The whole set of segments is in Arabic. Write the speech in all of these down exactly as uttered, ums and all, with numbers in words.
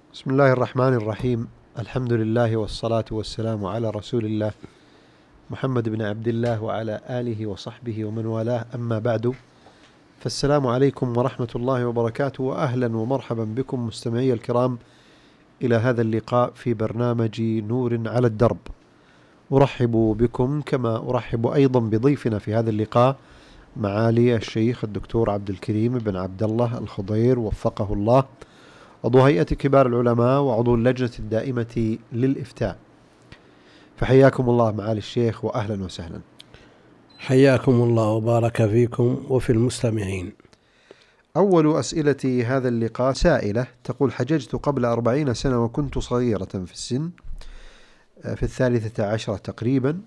بسم الله الرحمن الرحيم. الحمد لله والصلاة والسلام على رسول الله محمد بن عبد الله وعلى آله وصحبه ومن والاه، أما بعد، فالسلام عليكم ورحمة الله وبركاته، وأهلا ومرحبا بكم مستمعي الكرام إلى هذا اللقاء في برنامج نور على الدرب. أرحب بكم كما أرحب أيضا بضيفنا في هذا اللقاء، معالي الشيخ الدكتور عبد الكريم بن عبد الله الخضير وفقه الله، عضو هيئة كبار العلماء وعضو اللجنة الدائمة للإفتاء. فحياكم الله معالي الشيخ وأهلا وسهلا. حياكم الله وبارك فيكم وفي المستمعين. أول أسئلة هذا اللقاء سائلة تقول: حججت قبل أربعين سنة وكنت صغيرة في السن، في الثالثة عشرة تقريبا،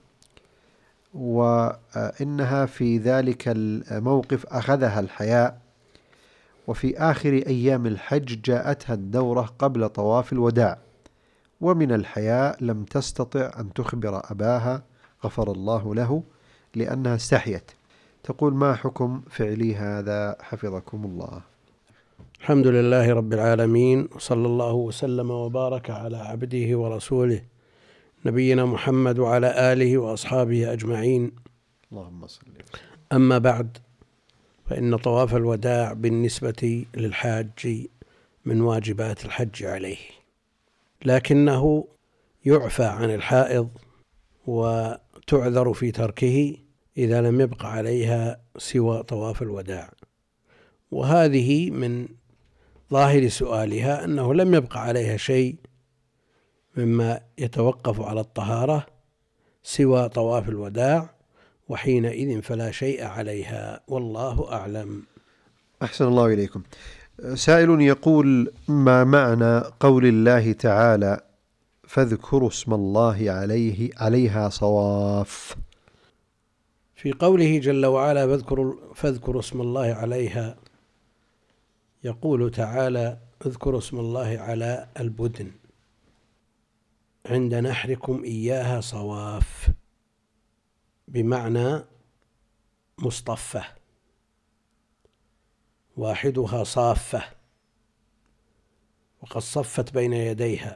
وإنها في ذلك الموقف أخذها الحياء، وفي آخر أيام الحج جاءتها الدورة قبل طواف الوداع، ومن الحياء لم تستطع أن تخبر أباها غفر الله له لأنها استحيت. تقول: ما حكم فعلي هذا حفظكم الله؟ الحمد لله رب العالمين، وصلى الله وسلم وبارك على عبده ورسوله نبينا محمد وعلى آله وأصحابه أجمعين. اللهم صل. أما بعد، فإن طواف الوداع بالنسبة للحاج من واجبات الحج عليه، لكنه يعفى عن الحائض وتعذر في تركه إذا لم يبق عليها سوى طواف الوداع. وهذه من ظاهر سؤالها أنه لم يبق عليها شيء مما يتوقف على الطهارة سوى طواف الوداع، وحينئذ فلا شيء عليها، والله أعلم. أحسن الله إليكم. سائل يقول: ما معنى قول الله تعالى: فاذكروا اسم الله عليه عليها صواف؟ في قوله جل وعلا: فاذكروا, فاذكروا اسم الله عليها، يقول تعالى: اذكروا اسم الله على البدن عند نحركم إياها صواف، بمعنى مصطفة، واحدها صافة، وقد صفت بين يديها.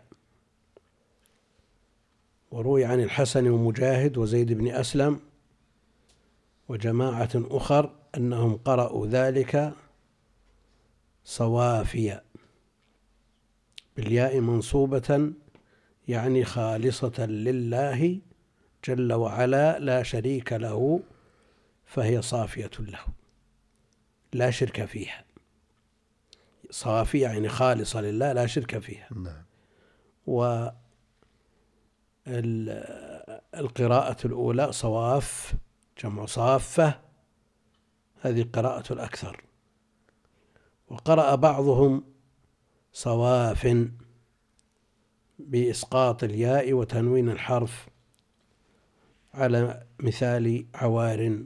وروي عن الحسن ومجاهد وزيد بن أسلم وجماعة أخر أنهم قرأوا ذلك صوافيا بالياء منصوبة، يعني خالصة لله جل وعلا لا شريك له، فهي صافية له لا شرك فيها. صافية يعني خالصة لله لا شرك فيها. نعم. والقراءة الأولى صواف جمع صافة، هذه قراءة الأكثر. وقرأ بعضهم صواف بإسقاط الياء وتنوين الحرف على مثال عوار.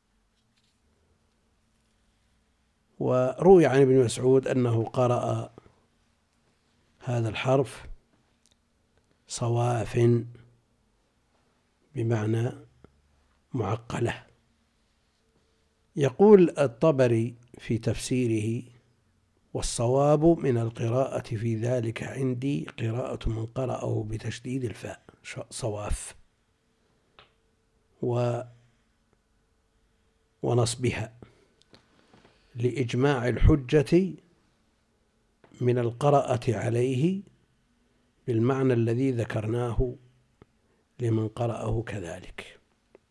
وروي عن ابن مسعود أنه قرأ هذا الحرف صواف بمعنى معقلة. يقول الطبري في تفسيره: والصواب من القراءة في ذلك عندي قراءة من قرأه بتشديد الفاء صواف و ونصبها، لإجماع الحجة من القراءة عليه بالمعنى الذي ذكرناه لمن قرأه كذلك.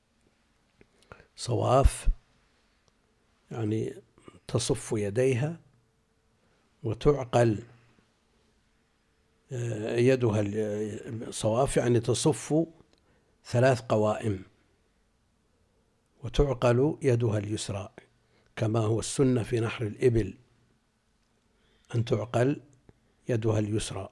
صواف يعني تصف يديها وتعقل يدها. صواف يعني تصف ثلاث قوائم وتعقل يدها اليسرى، كما هو السنة في نحر الإبل أن تعقل يدها اليسرى.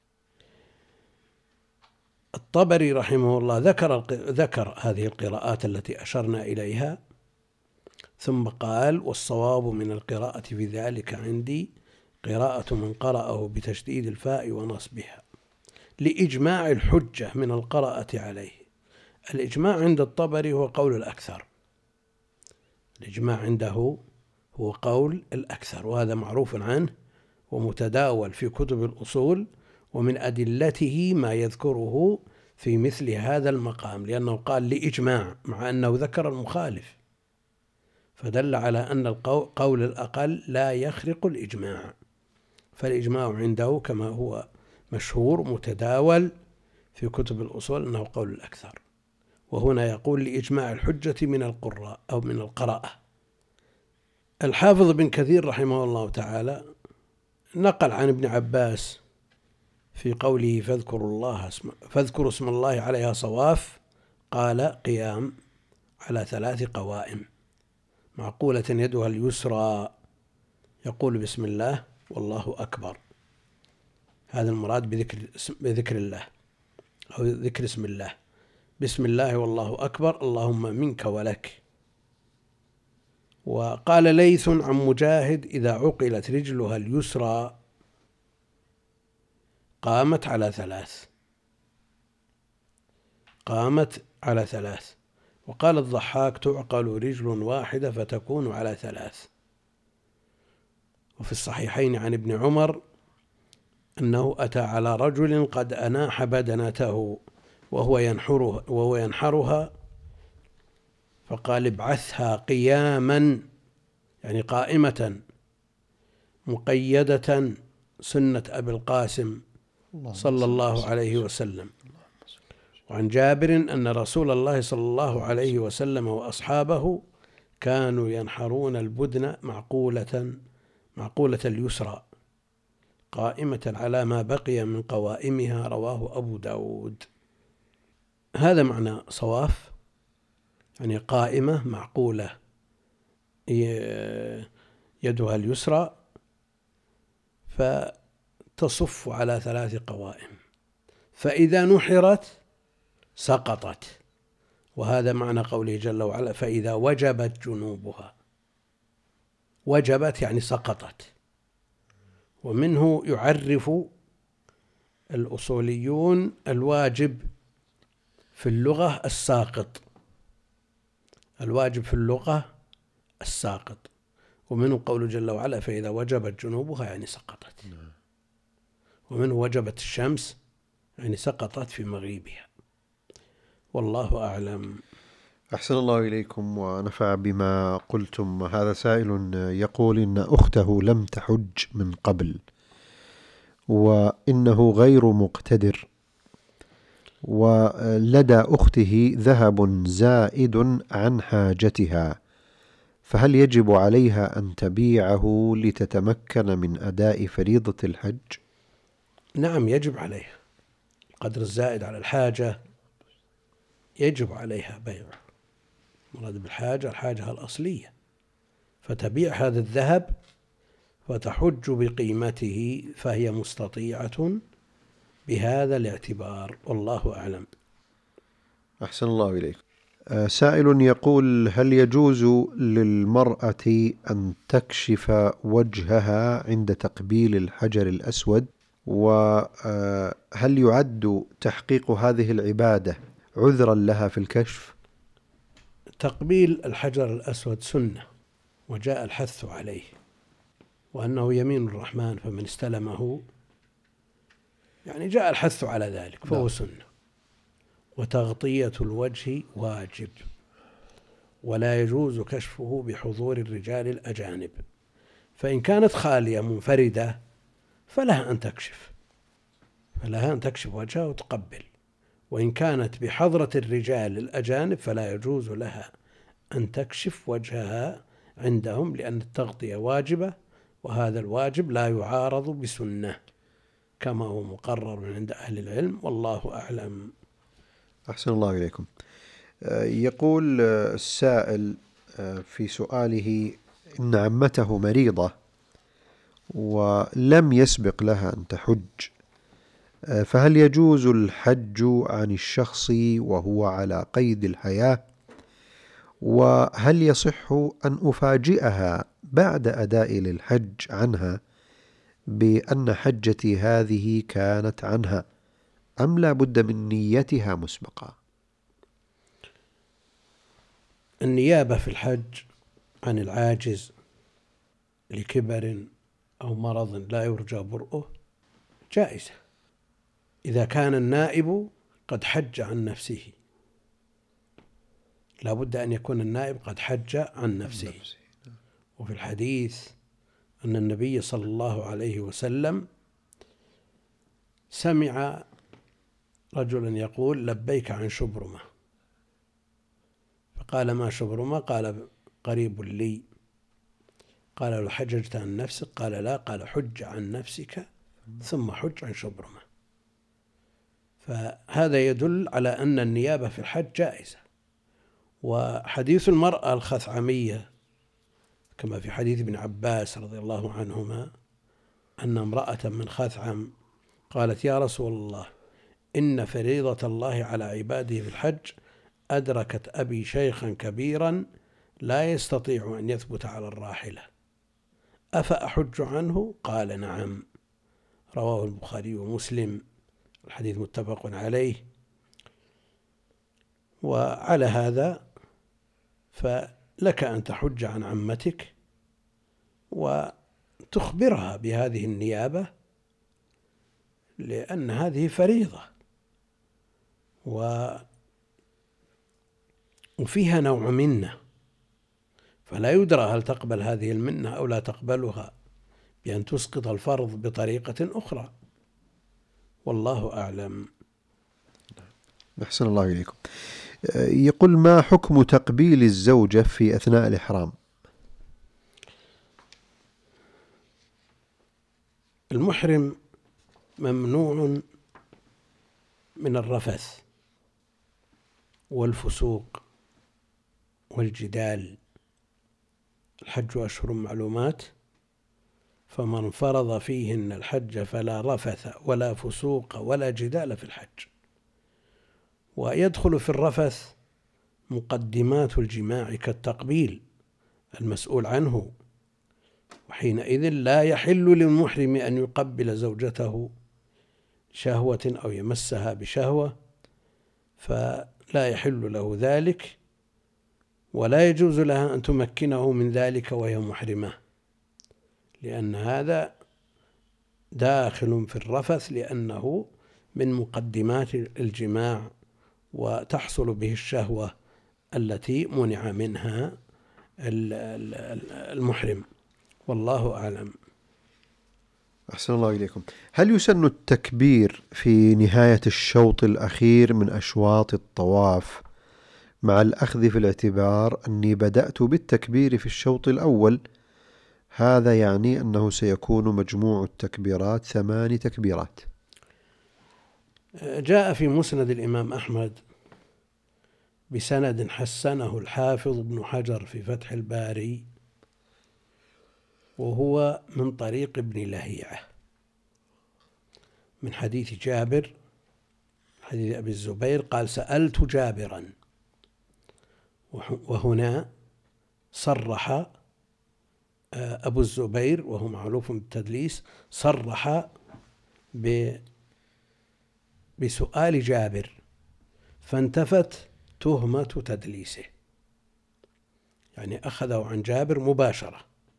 الطبري رحمه الله ذكر ذكر هذه القراءات التي أشرنا إليها، ثم قال: والصواب من القراءة في ذلك عندي قراءة من قرأه بتشديد الفاء ونصبها، لإجماع الحجة من القراءة عليه. الإجماع عند الطبري هو قول الأكثر، الإجماع عنده هو قول الأكثر، وهذا معروف عنه ومتداول في كتب الأصول ومن أدلته ما يذكره في مثل هذا المقام، لأنه قال لإجماع مع أنه ذكر المخالف، فدل على أن القول الأقل لا يخرق الإجماع، فالإجماع عنده كما هو مشهور متداول في كتب الأصول أنه قول الأكثر. وهنا يقول لإجماع الحجة من القراء أو من القراءة. الحافظ بن كثير رحمه الله تعالى نقل عن ابن عباس في قوله فاذكروا الله اسم فاذكروا اسم الله عليها صواف، قال قيام على ثلاث قوائم: معقولة يدها اليسرى يقول بسم الله والله أكبر، هذا المراد بذكر بذكر الله أو ذكر اسم الله، بسم الله والله أكبر اللهم منك ولك. وقال ليث عن مجاهد إذا عقلت رجلها اليسرى قامت على ثلاث قامت على ثلاث وقال الضحاك تعقل رجل واحدة فتكون على ثلاث. وفي الصحيحين عن ابن عمر أنه أتى على رجل قد أناح بدنته وهو ينحرها, وهو ينحرها فقال ابعثها قياما، يعني قائمة مقيدة سنة أبي القاسم صلى الله عليه وسلم. وعن جابر أن رسول الله صلى الله عليه وسلم وأصحابه كانوا ينحرون البدن معقولة معقولة اليسرى قائمة على ما بقي من قوائمها، رواه أبو داود. هذا معنى صواف، يعني قائمة معقولة يدها اليسرى فتصف على ثلاث قوائم، فإذا نحرت سقطت، وهذا معنى قوله جل وعلا فإذا وجبت جنوبها. وجبت يعني سقطت. ومنه يعرف الأصوليون الواجب في اللغة الساقط، الواجب في اللغة الساقط، ومنه قوله جل وعلا فإذا وجبت جنوبها يعني سقطت، ومنه وجبت الشمس يعني سقطت في مغيبها. والله أعلم. أحسن الله إليكم ونفع بما قلتم. هذا سائل يقول إن أخته لم تحج من قبل وإنه غير مقتدر، ولدى أخته ذهب زائد عن حاجتها، فهل يجب عليها أن تبيعه لتتمكن من أداء فريضة الحج؟ نعم يجب عليها، القدر الزائد على الحاجة يجب عليها بيعه. مراد بالحاجة الحاجة الأصلية، فتبيع هذا الذهب وتحج بقيمته، فهي مستطيعة بهذا الاعتبار. والله أعلم. أحسن الله إليك. سائل يقول هل يجوز للمرأة أن تكشف وجهها عند تقبيل الحجر الأسود؟ وهل يعد تحقيق هذه العبادة عذرا لها في الكشف؟ تقبيل الحجر الأسود سنة، وجاء الحث عليه، وأنه يمين الرحمن فمن استلمه، يعني جاء الحث على ذلك فهو سنة. وتغطية الوجه واجب، ولا يجوز كشفه بحضور الرجال الأجانب، فإن كانت خالية منفردة فلها أن تكشف فلها أن تكشف وجهها وتقبل، وإن كانت بحضرة الرجال الأجانب فلا يجوز لها أن تكشف وجهها عندهم، لأن التغطية واجبة، وهذا الواجب لا يعارض بسنة كما هو مقرر عند أهل العلم. والله أعلم. أحسن الله إليكم. يقول السائل في سؤاله إن عمته مريضة ولم يسبق لها أن تحج، فهل يجوز الحج عن الشخص وهو على قيد الحياة؟ وهل يصح أن أفاجئها بعد أداء الحج عنها بأن حجتي هذه كانت عنها، أم لا بد من نيتها مسبقة؟ النيابة في الحج عن العاجز لكبر أو مرض لا يرجى برؤه جائزة، إذا كان النائب قد حج عن نفسه، لا بد أن يكون النائب قد حج عن نفسه. وفي الحديث أن النبي صلى الله عليه وسلم سمع رجلا يقول لبيك عن شبرمة، فقال ما شبرمة؟ قال قريب لي. قال له حججت عن نفسك؟ قال لا. قال حج عن نفسك ثم حج عن شبرمة. فهذا يدل على أن النيابة في الحج جائزة. وحديث المرأة الخثعمية كما في حديث ابن عباس رضي الله عنهما أن امرأة من خثعم قالت يا رسول الله إن فريضة الله على عباده في الحج أدركت أبي شيخا كبيرا لا يستطيع أن يثبت على الراحلة أفأحج عنه؟ قال نعم. رواه البخاري ومسلم، الحديث متفق عليه. وعلى هذا فلك أن تحج عن عمتك وتخبرها بهذه النيابة، لأن هذه فريضة وفيها نوع منة، فلا يدرى هل تقبل هذه المنة أو لا تقبلها بأن تسقط الفرض بطريقة أخرى، والله أعلم. أحسن الله إليكم. يقول ما حكم تقبيل الزوجة في أثناء الإحرام؟ المحرم ممنوع من الرفث والفسوق والجدال. الحج أشهر معلومات، فمن فرض فيهن الحج فلا رفث ولا فسوق ولا جدال في الحج. ويدخل في الرفث مقدمات الجماع كالتقبيل المسؤول عنه، وحينئذ لا يحل للمحرم أن يقبل زوجته شهوة أو يمسها بشهوة، فلا يحل له ذلك، ولا يجوز لها أن تمكنه من ذلك وهي محرمة، لأن هذا داخل في الرفث، لأنه من مقدمات الجماع وتحصل به الشهوة التي منع منها المحرم، والله أعلم. أحسن الله إليكم. هل يسن التكبير في نهاية الشوط الأخير من أشواط الطواف مع الأخذ في الاعتبار أني بدأت بالتكبير في الشوط الأول؟ هذا يعني أنه سيكون مجموع التكبيرات ثماني تكبيرات. جاء في مسند الإمام أحمد بسند حسنه الحافظ ابن حجر في فتح الباري، وهو من طريق ابن لهيعة من حديث جابر حديث أبي الزبير قال سألت جابرا، وهنا صرح أبو الزبير وهو معروف بالتدليس، صرح بسؤال جابر فانتفت تهمة تدليسه، يعني أخذه عن جابر مباشرة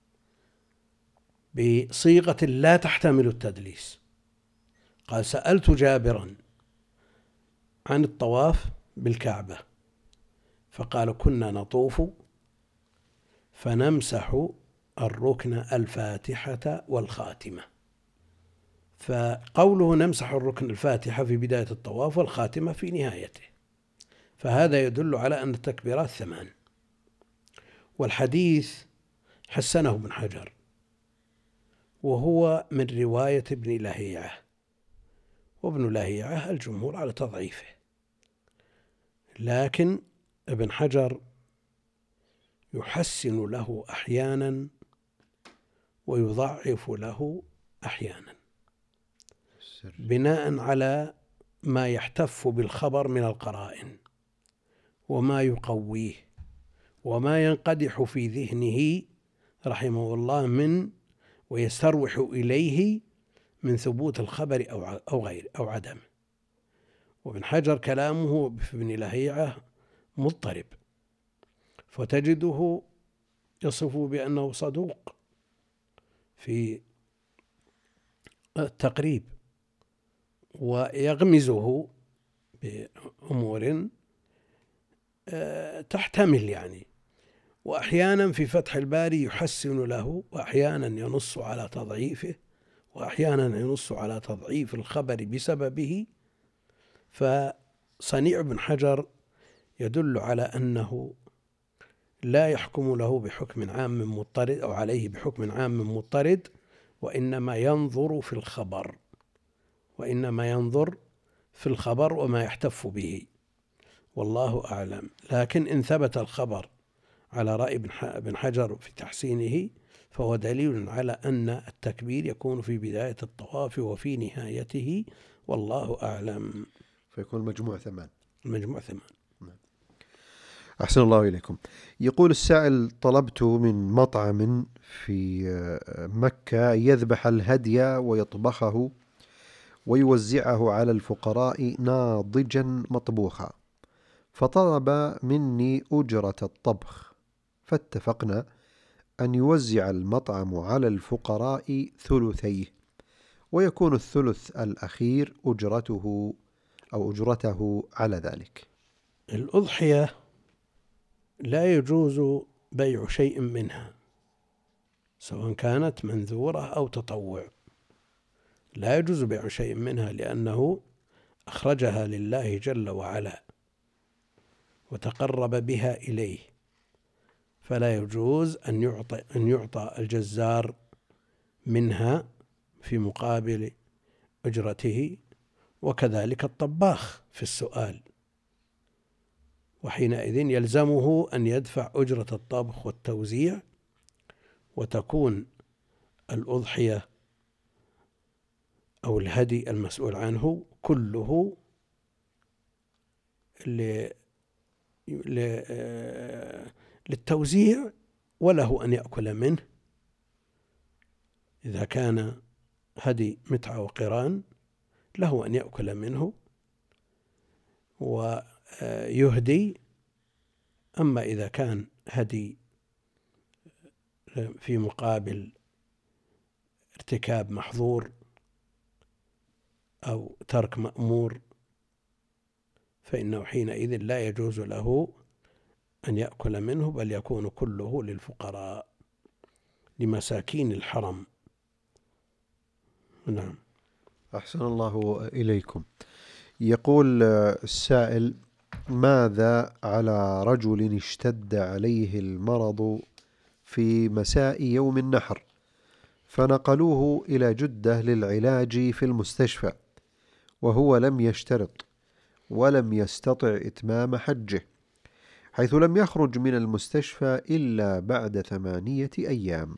بصيغة لا تحتمل التدليس. قال سألت جابرا عن الطواف بالكعبة فقال كنا نطوف فنمسح الركن الفاتحة والخاتمة، فقوله نمسح الركن الفاتحة في بداية الطواف والخاتمة في نهايته، فهذا يدل على أن التكبيرات ثمان. والحديث حسنه ابن حجر وهو من رواية ابن لهيعة، وابن لهيعة الجمهور على تضعيفه، لكن ابن حجر يحسن له أحيانا ويضعف له أحيانا بناء على ما يحتف بالخبر من القرائن وما يقويه وما ينقدح في ذهنه رحمه الله من ويستروح إليه من ثبوت الخبر أو غير أو عدم. وابن حجر كلامه في ابن لهيعة مضطرب، فتجده يصف بأنه صدوق في التقريب ويغمزه بأمور تحتمل يعني، وأحيانا في فتح الباري يحسن له، وأحيانا ينص على تضعيفه، وأحيانا ينص على تضعيف الخبر بسببه. فصنيع بن حجر يدل على أنه لا يحكم له بحكم عام مضطرد أو عليه بحكم عام مضطرد، وإنما ينظر في الخبر وإنما ينظر في الخبر وما يحتف به، والله أعلم. لكن إن ثبت الخبر على رأي ابن حجر في تحسينه فهو دليل على أن التكبير يكون في بداية الطواف وفي نهايته، والله أعلم. فيكون المجموع ثمان. المجموع ثمان. أحسن الله إليكم. يقول السائل: طلبت من مطعم في مكة يذبح الهدي ويطبخه ويوزعه على الفقراء ناضجا مطبوخا، فطلب مني أجرة الطبخ، فاتفقنا أن يوزع المطعم على الفقراء ثلثيه، ويكون الثلث الأخير أجرته أو أجرته على ذلك. الأضحية لا يجوز بيع شيء منها سواء كانت منذورة أو تطوع، لا يجوز بيع شيء منها لأنه أخرجها لله جل وعلا وتقرب بها إليه، فلا يجوز أن يعطى أن يعطى الجزار منها في مقابل أجرته، وكذلك الطباخ في السؤال، وحينئذ يلزمه أن يدفع أجرة الطبخ والتوزيع، وتكون الأضحية أو الهدي المسؤول عنه كله للتوزيع، وله أن يأكل منه إذا كان هدي متعة وقران، له أن يأكل منه ويهدي. أما إذا كان هدي في مقابل ارتكاب محظور أو ترك مأمور فإنه حينئذ لا يجوز له أن يأكل منه، بل يكون كله للفقراء لمساكين الحرم. نعم. أحسن الله إليكم. يقول السائل: ماذا على رجل اشتد عليه المرض في مساء يوم النحر، فنقلوه إلى جدة للعلاج في المستشفى، وهو لم يشترط ولم يستطع إتمام حجه، حيث لم يخرج من المستشفى إلا بعد ثمانية أيام؟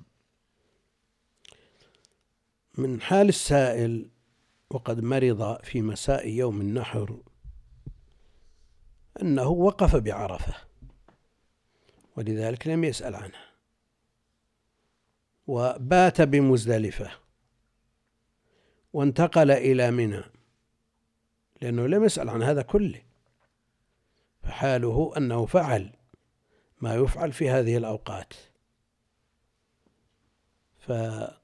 من حال السائل وقد مرض في مساء يوم النحر أنه وقف بعرفة، ولذلك لم يسأل عنها، وبات بمزدلفة، وانتقل إلى منى، لأنه لم يسأل عن هذا كله، فحاله أنه فعل ما يفعل في هذه الأوقات. فإذا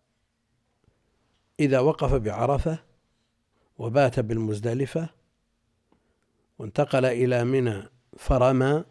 وقف بعرفة وبات بالمزدلفة وانتقل إلى منى فرمى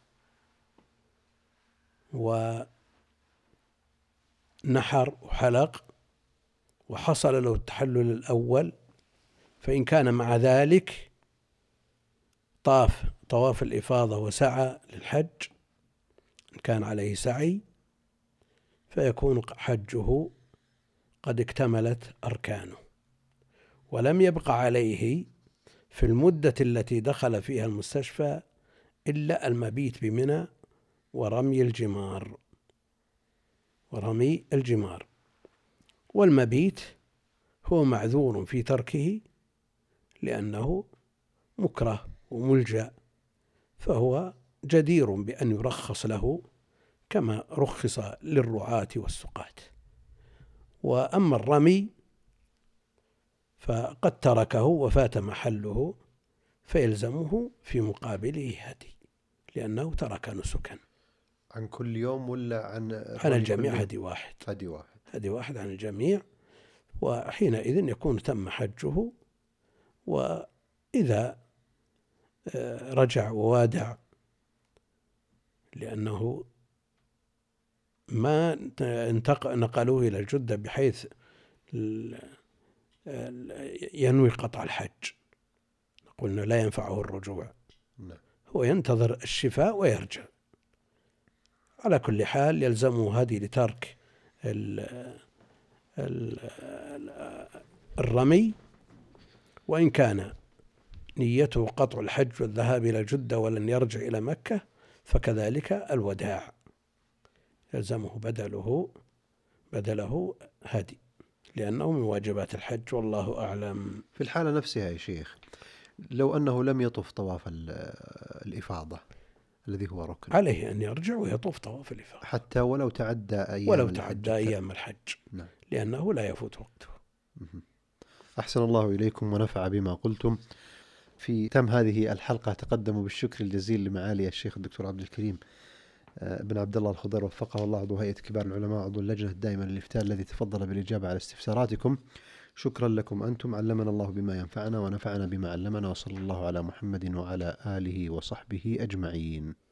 ونحر وحلق وحصل له التحلل الأول، فإن كان مع ذلك طاف طواف الإفاضة وسعى للحج إن كان عليه سعي، فيكون حجه قد اكتملت أركانه، ولم يبق عليه في المدة التي دخل فيها المستشفى إلا المبيت بمنى ورمي الجمار ورمي الجمار والمبيت هو معذور في تركه لأنه مكره وملجأ، فهو جدير بأن يرخص له كما رخص للرعاة والسقاة. وأما الرمي فقد تركه وفات محله، فيلزمه في مقابله هدي لأنه ترك نسكا. عن كل يوم ولا عن عن الجميع؟ هدي واحد. هدي واحد. هدي واحد عن الجميع، وحينئذ يكون تم حجه وإذا رجع ووادع، لأنه ما نقلوه إلى جدة بحيث ينوي قطع الحج، قلنا لا ينفعه الرجوع، هو ينتظر الشفاء ويرجع. على كل حال يلزمه هذه لترك الرمي، وإن كان نيته قطع الحج والذهاب إلى جدة ولن يرجع إلى مكة فكذلك الوداع يلزمه بدله بدله هدي، لأنه من واجبات الحج، والله أعلم. في الحالة نفسها يا شيخ، لو أنه لم يطف طواف الإفاضة الذي هو ركن، عليه أن يرجع ويطوف طواف الإفاضة حتى ولو تعدى أيام ولو الحج تعدى أيام الحج. نعم. لأنه لا يفوت وقته. أحسن الله إليكم ونفع بما قلتم. في تم هذه الحلقة تقدموا بالشكر الجزيل لمعالي الشيخ الدكتور عبد الكريم بن عبد الله الخضير وفقه الله، عضو هيئة كبار العلماء، عضو اللجنة الدائمة للإفتاء، الذي تفضل بالإجابة على استفساراتكم. شكرا لكم أنتم، علمنا الله بما ينفعنا ونفعنا بما علمنا، وصلى الله على محمد وعلى آله وصحبه أجمعين.